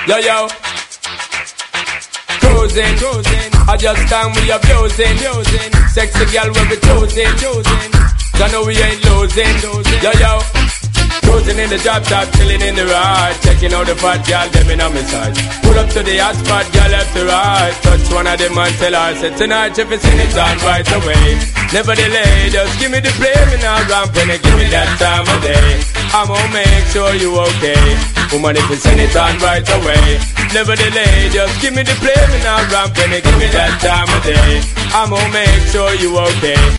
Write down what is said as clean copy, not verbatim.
Yo, yo. Cruising, I just time we abusing. Sexy girl when we choosing. I know we ain't losing. Yo, yo. Cruising in the drop top, chilling in the ride. Checking out the fat girl, them in on my side. Pull up to the hot spot, girl left to right. Touch one of them and tell her, say tonight if it's in it on right away. Never delay, just give me the play. Me now ramp when you give me that time of day. I'ma make sure you okay. Woman, if it's in it on right away. Never delay, just give me the play. Me now ramp when you give me that time of day. I'ma make sure you okay.